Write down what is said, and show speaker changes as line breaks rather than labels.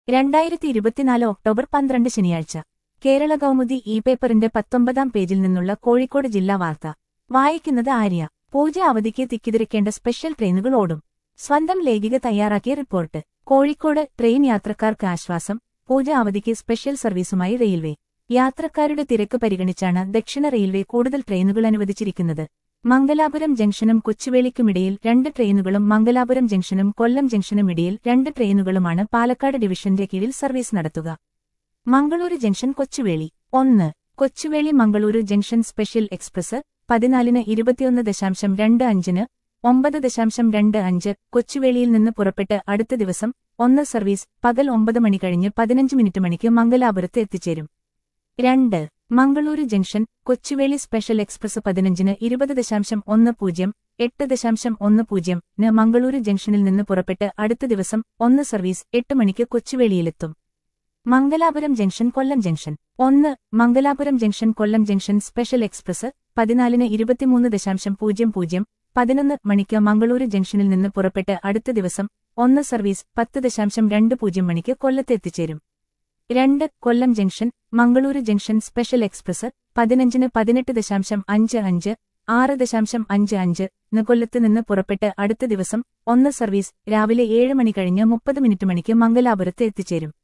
2024 October 12 ശനിയാഴ്ച കേരള കൗമുദി പേപ്പറിന്റെ 19-ാം പേജിൽ നിന്നുള്ള കോഴിക്കോട് ജില്ലാ വാർത്ത വായിക്കുന്നത് ആര്യ. പൂജ അവധിക്ക് തിക്കിതിരക്കേണ്ട സ്പെഷ്യൽ ട്രെയിനുകൾ ഓടും. സ്വന്തം ലേഖിക തയ്യാറാക്കിയ റിപ്പോർട്ട്. കോഴിക്കോട് ട്രെയിൻ യാത്രക്കാർക്ക് ആശ്വാസം. പൂജ അവധിക്ക് സ്പെഷ്യൽ സർവീസുമായി റെയിൽവേ. യാത്രക്കാരുടെ തിരക്ക് പരിഗണിച്ചാണ് ദക്ഷിണ റെയിൽവേ കൂടുതൽ ട്രെയിനുകൾ അനുവദിച്ചിരിക്കുന്നത്. മംഗലാപുരം ജംഗ്ഷനും കൊച്ചുവേളിക്കുമിടയിൽ 2 ട്രെയിനുകളും മംഗലാപുരം ജംഗ്ഷനും കൊല്ലം ജംഗ്ഷനുമിടയിൽ 2 ട്രെയിനുകളുമാണ് പാലക്കാട് ഡിവിഷന്റെ കീഴിൽ സർവീസ് നടത്തുക. Mangaluru junction Kochuveli 1. Kochuveli Mangaluru junction special express 14-ന് 21.25-ന് 9.25 കൊച്ചുവേളിയിൽ നിന്ന് പുറപ്പെട്ട് അടുത്ത ദിവസം 1 സർവീസ് പകൽ 9 മണി കഴിഞ്ഞ് 15 മണിക്ക് മംഗലാപുരത്ത് എത്തിച്ചേരും. 2. Mangaluru junction Kochuveli special express 15-ന് 20.10 8.10-ന് മംഗളൂരു ജംഗ്ഷനിൽ നിന്ന് പുറപ്പെട്ട് അടുത്ത ദിവസം 1 സർവീസ് 8 മണിക്ക് കൊച്ചുവേളിയിലെത്തും. Mangalapuram junction Kollam junction 1. Mangalapuram junction Kollam junction special express 14-ന് 23.00 11 മണിക്ക് മംഗളൂരു ജംഗ്ഷനിൽ നിന്ന് പുറപ്പെട്ട് അടുത്ത ദിവസം 1 സർവീസ് 10.20 മണിക്ക് കൊല്ലത്ത് എത്തിച്ചേരും. 2. Kollam junction Mangaluru junction special express 15-ന് 18.55 6.55-ന് കൊല്ലത്ത് നിന്ന് പുറപ്പെട്ട് അടുത്ത ദിവസം 1 സർവീസ് രാവിലെ 7 മണി കഴിഞ്ഞ് 30 മണിക്ക് മംഗലാപുരത്ത് എത്തിച്ചേരും.